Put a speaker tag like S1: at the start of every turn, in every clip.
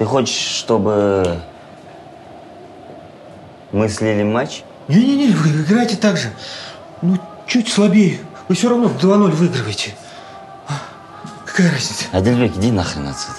S1: Ты хочешь, чтобы мы слили матч?
S2: Не-не-не, вы играете так же. Ну, чуть слабее. Вы все равно 2-0 выигрываете. Какая разница?
S1: Адельбек, иди нахрен отсюда.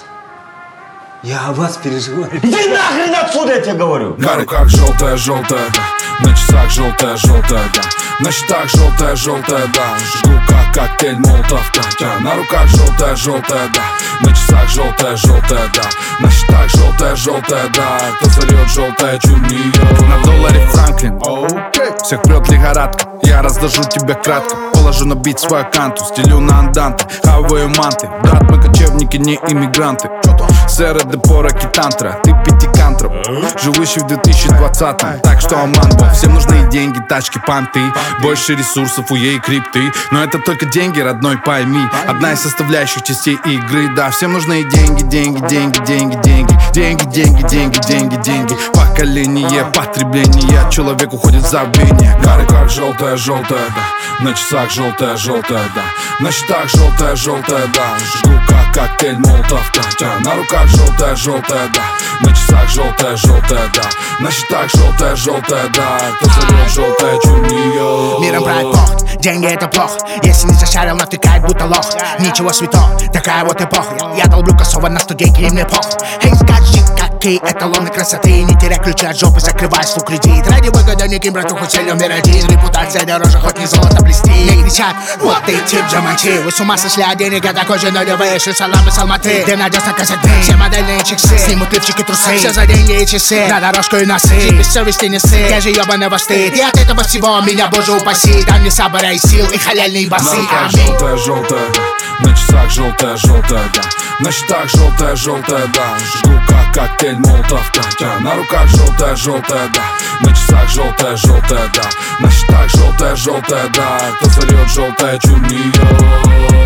S2: Я о вас переживаю.
S1: Иди нахрен отсюда, я тебе говорю!
S3: На руках желтая-желтая, да. На часах желтая-желтая, да. На счетах желтая-желтая, да. Жгу как коктейль Молотов, да. На руках желтая-желтая, да. На часах желтая-желтая, да. На счетах желтая-желтая, да. Кто зальет желтое чумие. На долларе Франклин, всех прет лихорадка. Я раздажу тебя кратко. Положу на бит свою канту. Стелю на анданты, хаваю манты. Брат, мы кочевники, не иммигранты. Сэра Депора Китантра, ты пятикантроп, живущий в 2020-м. Так что аман, всем нужны деньги, тачки, понты. Больше ресурсов у ей крипты. Но это только деньги, родной, пойми. Одна из составляющих частей игры. Да, всем нужны деньги, деньги, деньги, деньги, деньги. Деньги, деньги, деньги, деньги, деньги. Поколение потребления. Человек уходит в забвение. На руках желтая-желтая, да. На часах желтая-желтая, да. На счетах желтая-желтая, да. Жгу как коктейль Молотов, да. На руках желтая-желтая, да. На часах желтая-желтая, да. На счетах желтая-желтая, да. Кто зальет желтое чумие.
S4: Миром правит похоть, деньги это плохо. Если не зашарил, натыкает будто лох. Ничего святого, такая вот эпоха. Я долблю косово на студейки, и мне похуй. Эй, скажи, какие эталоны красоты. Не теряй ключи от жопы, закрывай свой кредит. Ради выгоды неким братуху целью мир один. Репутация дороже, хоть не золото блестит. Мне кричат, вот ты тип Джаманчи. Вы с ума сошли от денег, я такой же нулевые. Шлю саламы с Алматы, ты найдешь на кассеты. Все модельные чиксы, снимут лифчики, трусы. Все за деньги и часы, на дорожку и носы. Ты без совести не сы, я же ебаного стыд. И от этого всего меня, боже упаси. Дай мне сабора и сил, и халяльные басы.
S3: На руках желтая-желтая, да. На часах желтая-желтая, да. На счетах желтая-желтая, да. Жгу как коктейль Молотов, да. На руках желтая-желтая, да. На часах желтая-желтая, да. На счетах желтая-желтая, да. Кто зальет желтое чумие.